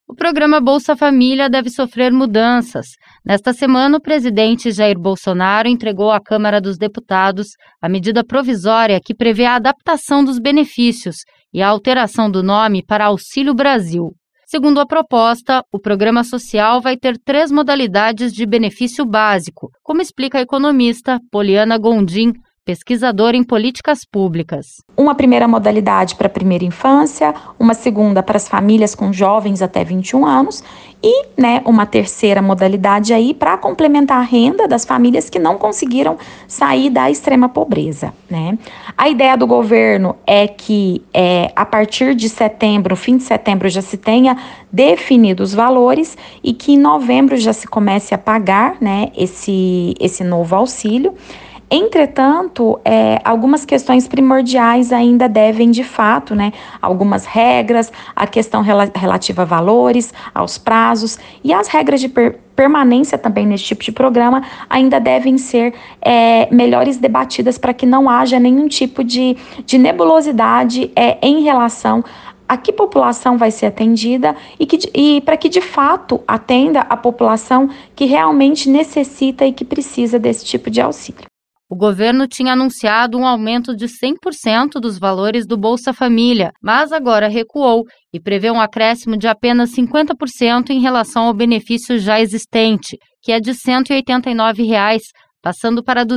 O programa Bolsa Família deve sofrer mudanças. Nesta semana, o presidente Jair Bolsonaro entregou à Câmara dos Deputados a medida provisória que prevê a adaptação dos benefícios e a alteração do nome para Auxílio Brasil. Segundo a proposta, o programa social vai ter 3 modalidades de benefício básico, como explica a economista Poliana Gondim, pesquisadora em políticas públicas. Uma primeira modalidade para a primeira infância, uma segunda para as famílias com jovens até 21 anos e uma terceira modalidade aí para complementar a renda das famílias que não conseguiram sair da extrema pobreza. A ideia do governo é que a partir de setembro, fim de setembro, já se tenha definido os valores e que em novembro já se comece a pagar esse novo auxílio. Entretanto, algumas questões primordiais ainda devem, de fato, algumas regras, a questão relativa a valores, aos prazos e as regras de permanência também nesse tipo de programa ainda devem ser melhores debatidas para que não haja nenhum tipo de nebulosidade em relação a que população vai ser atendida e para que de fato atenda a população que realmente necessita e que precisa desse tipo de auxílio. O governo tinha anunciado um aumento de 100% dos valores do Bolsa Família, mas agora recuou e prevê um acréscimo de apenas 50% em relação ao benefício já existente, que é de R$ 189, passando para R$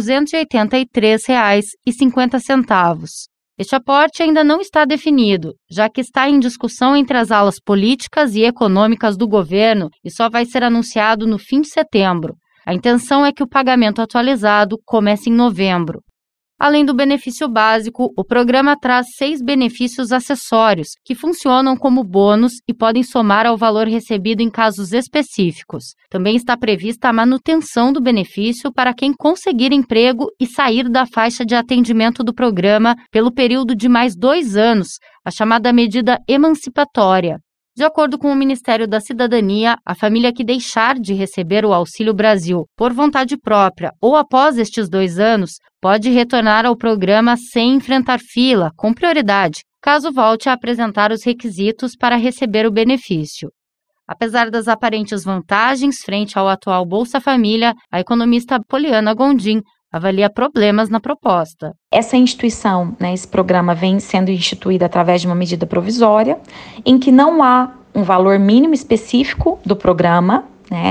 283,50. Este aporte ainda não está definido, já que está em discussão entre as alas políticas e econômicas do governo e só vai ser anunciado no fim de setembro. A intenção é que o pagamento atualizado comece em novembro. Além do benefício básico, o programa traz 6 benefícios acessórios, que funcionam como bônus e podem somar ao valor recebido em casos específicos. Também está prevista a manutenção do benefício para quem conseguir emprego e sair da faixa de atendimento do programa pelo período de mais 2 anos, a chamada medida emancipatória. De acordo com o Ministério da Cidadania, a família que deixar de receber o Auxílio Brasil por vontade própria ou após estes 2 anos, pode retornar ao programa sem enfrentar fila, com prioridade, caso volte a apresentar os requisitos para receber o benefício. Apesar das aparentes vantagens frente ao atual Bolsa Família, a economista Poliana Gondim avalia problemas na proposta. Essa instituição, esse programa vem sendo instituído através de uma medida provisória, em que não há um valor mínimo específico do programa,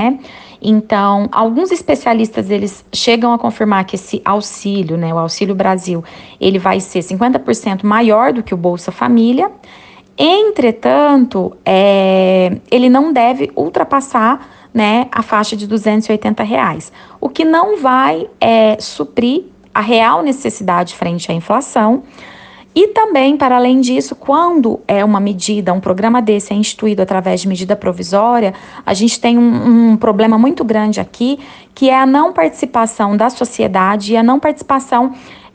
Então, alguns especialistas, eles chegam a confirmar que esse auxílio, o Auxílio Brasil, ele vai ser 50% maior do que o Bolsa Família. Entretanto, ele não deve ultrapassar a faixa de R$ 280, o que não vai suprir a real necessidade frente à inflação. E também, para além disso, quando um programa desse é instituído através de medida provisória, a gente tem um problema muito grande aqui, que é a não participação da sociedade e a não participação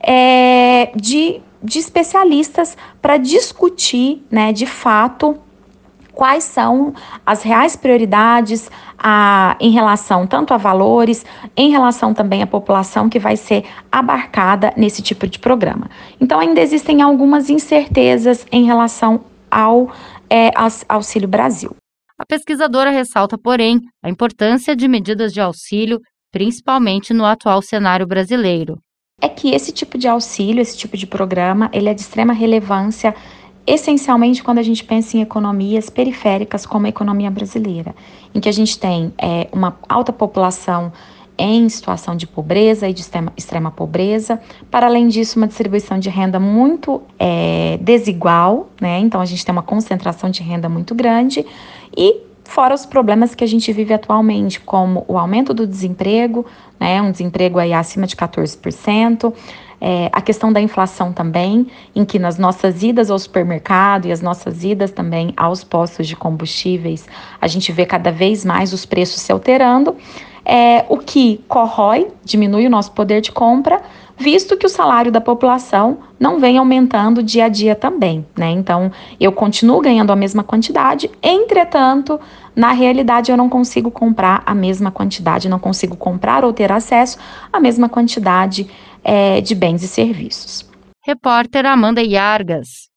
de especialistas para discutir, de fato, quais são as reais prioridades em relação tanto a valores, em relação também à população que vai ser abarcada nesse tipo de programa. Então, ainda existem algumas incertezas em relação ao Auxílio Brasil. A pesquisadora ressalta, porém, a importância de medidas de auxílio, principalmente no atual cenário brasileiro. É que esse tipo de auxílio, esse tipo de programa, ele é de extrema relevância, essencialmente quando a gente pensa em economias periféricas como a economia brasileira, em que a gente tem uma alta população em situação de pobreza e de extrema pobreza, para além disso uma distribuição de renda muito desigual, Então a gente tem uma concentração de renda muito grande e fora os problemas que a gente vive atualmente, como o aumento do desemprego, um desemprego aí acima de 14%, a questão da inflação também, em que nas nossas idas ao supermercado e as nossas idas também aos postos de combustíveis, a gente vê cada vez mais os preços se alterando, o que corrói, diminui o nosso poder de compra, visto que o salário da população não vem aumentando dia a dia também, Então, eu continuo ganhando a mesma quantidade, entretanto, na realidade eu não consigo comprar a mesma quantidade, não consigo comprar ou ter acesso à mesma quantidade de bens e serviços. Repórter Amanda Iargas.